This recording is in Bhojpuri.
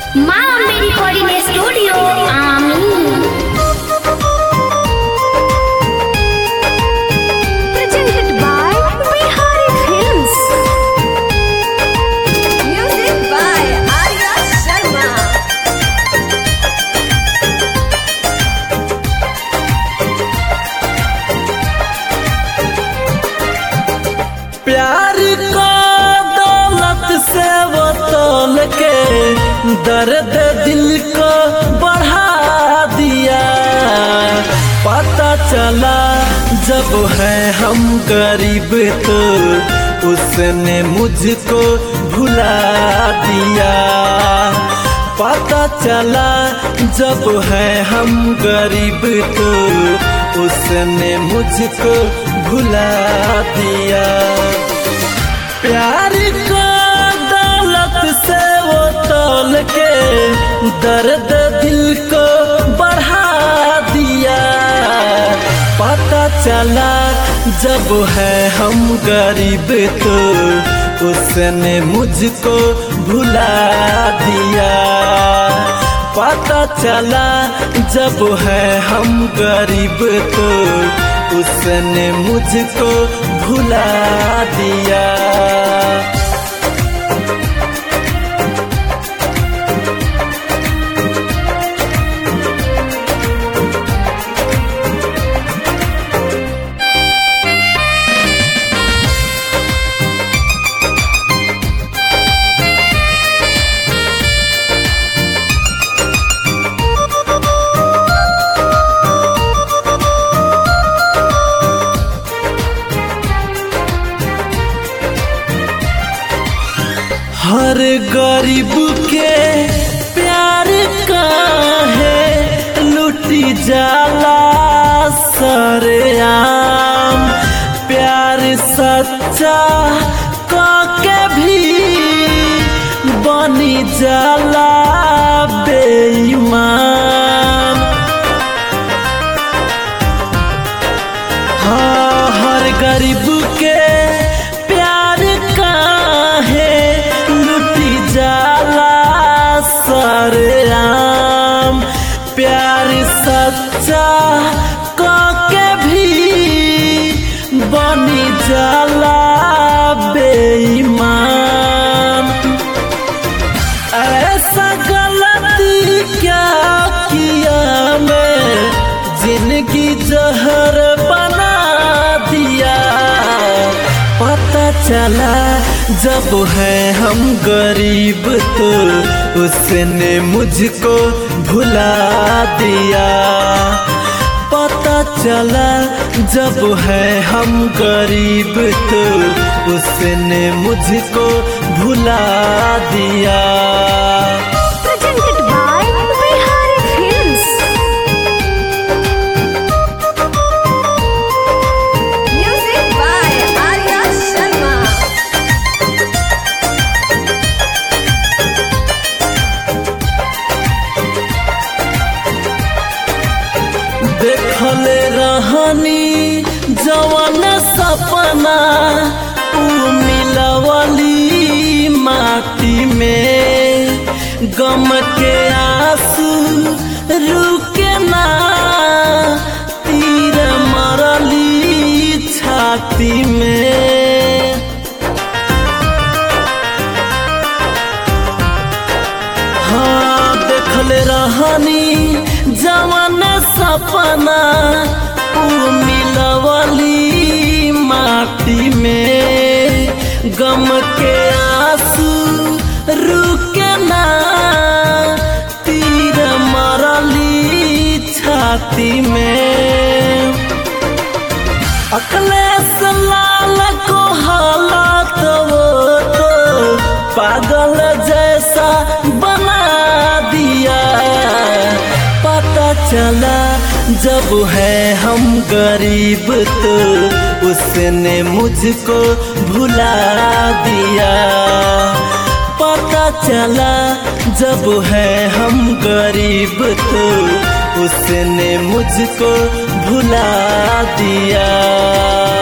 माँ अम्बे रिकॉर्डिंग स्टूडियो आमी। Presented by Bihari Films. Music by Arya Sharma. प्यार को दौलत से वो तोल के दर्द दिल को बढ़ा दिया। पता चला जब है हम गरीब तो उसने मुझको भुला दिया। पता चला जब है हम गरीब तो उसने मुझको भुला दिया। प्यार को दौलत से वो तोल के दर्द दिल को बढ़ा दिया। पता चला जब है हम गरीब तो उसने मुझको भुला दिया। पता चला जब है हम गरीब तो उसने मुझको भुला दिया। हर गरीब के प्यार का है लुटी जाला सरेआम। प्यार सच्चा के भी बनी जाला बेईमान। हाँ, हर गरीब के प्यार का है जाला सरेआम। प्यार सच्चा के भी बनी जाला बेईमान। ऐसा गलती क्या किया मैं जिंदगी जहर बना दिया। पता चला जब है हम गरीब तो उसने मुझको भुला दिया। पता चला जब है हम गरीब तो उसने मुझको भुला दिया। Presented by Bihari Films. Music by Arya Sharma. देखले रहनी जवन सपना ऊ मिलवली माटी में। गम के आंसू रुके ना तीर मरली छाती में। हाँ, देखले रहनी जवन सपना ऊ मिलवली माटी में। गम के आंसू रुके ना तीर मरली छाती में। अखिलेश लाल को हालात वो तो पागल जैसा बना दिया। पता चला जब है हम गरीब तो उसने मुझको भुला दिया। पता चला जब है हम गरीब तो उसने मुझको भुला दिया।